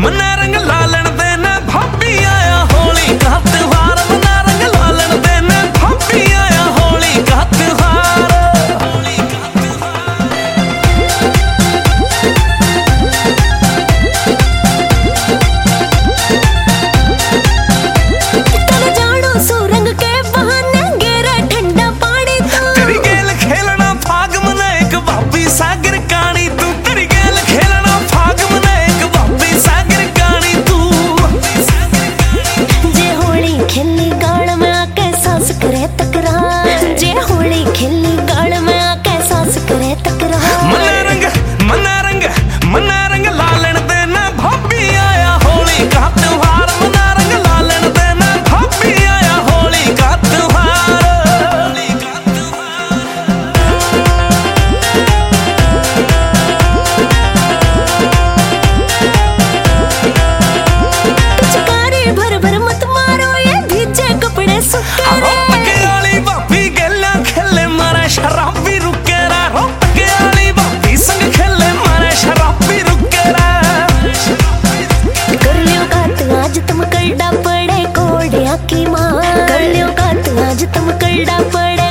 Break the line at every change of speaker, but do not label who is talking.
मना रंग लालन देना भाभी आया होली का त्योहार, मना रंग लालन देना भाभी आया होली का त्योहार। सागर कानी तू तेरी गेल खेलना फाग मना एक बाबी सागर कानी तू।
जे होली खेली गाल में आके सांस करे तकरार, जे होली खेली गाल में आके सांस करे तकरार।
मना रंग लालन देना भाभी आया होली का त्योहार, मना रंग लालन देना भाभी आया होली का त्योहार। शराबी रुकेरा रोटके वाली बाबी संग खेले मारे शराबी रुकेरा।
कर लियो कात आज तुम कलडा पड़े कोड़िया की मार, कर लियो कात आज तुम कलडा पड़े